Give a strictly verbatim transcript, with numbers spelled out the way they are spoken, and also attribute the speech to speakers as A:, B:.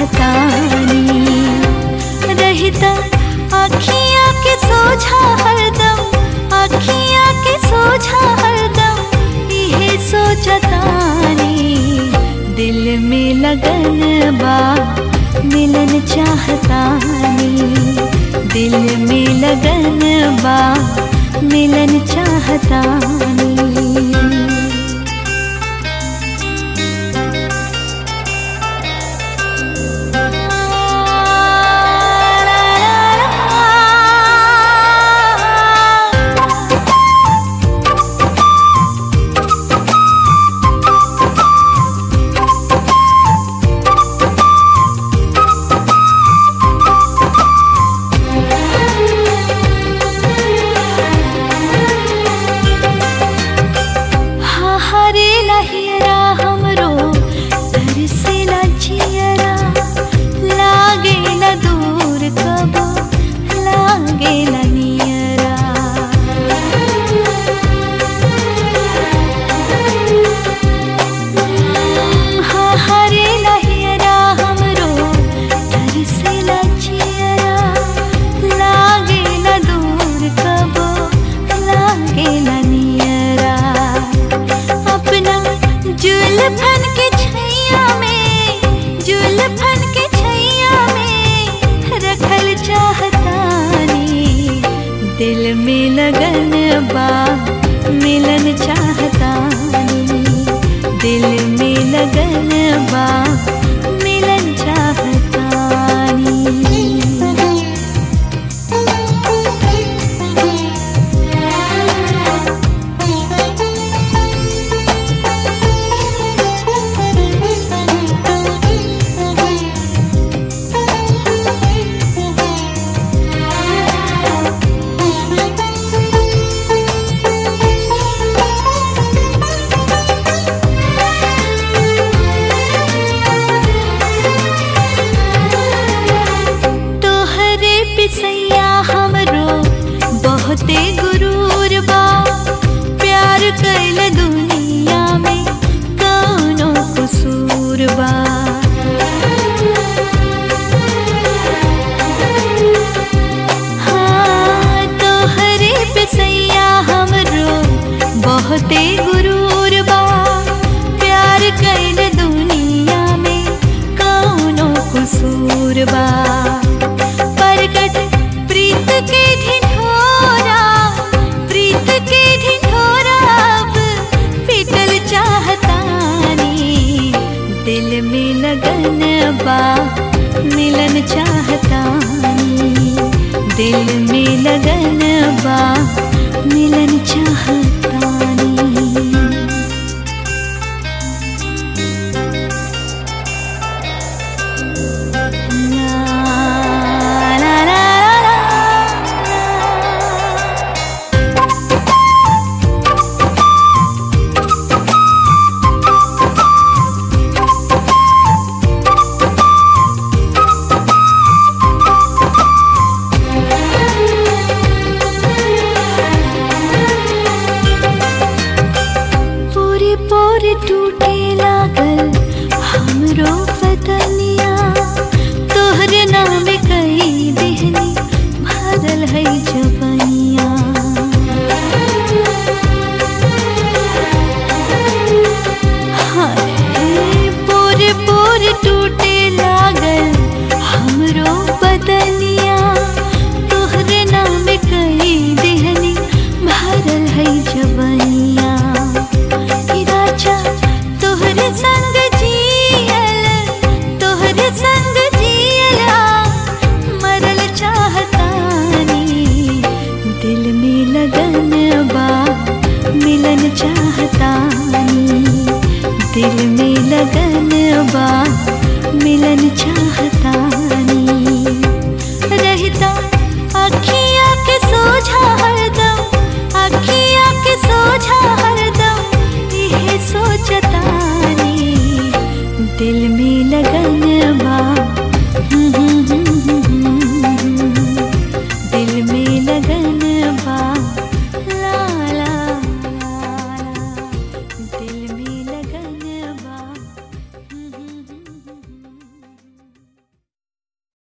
A: चाहतानी। रहता अखियाँ के सोझा हरदम, अखियाँ के सोझा हरदम इहे सोचतानी। दिल में लगन बा मिलन चाहतानी, दिल में लगन बा मिलन चाहतानी। जुल्फन के छैया में, जुल्फन के छैया में रखल चाहतानी। दिल में लगन बा मिलन चाहतानी, दिल में लगन बा मिलन चाहतानी। सैया हमरो बहुते गुरूर बा, प्यार कैल दुनिया में कौनो कसूर बा। हाँ तोहरे पे सैया हमरो बहुते गुरूर बा, प्यार कैल दुनिया में कौनो कसूर बा। प्रीत के ढिढोरा, प्रीत के ढिढोरा अब पिटल चाहतानी। दिल में लगन बा मिलन चाहतानी, दिल में लगन बा मिलन चाहतानी। पोरे टूटे लागल हमरो बदनिया, तोहरे नाम कई देहनी भरल है जवनिया। हाय पोरे पोरे टूटे लागल हमरो बदनिया, तोहरे नाम कई देहनी भरल है जवनिया। तोहरे संग जियल, तोहरे संग जियला मरल चाहतानी। दिल में लगन बा मिलन चाहतानी, दिल में लगन बा मिलन चाहतानी। रहता अखियाँ के सोझा हरदम, अखियाँ के सोझा हरदम इहे सोचतानी। दिल में लगन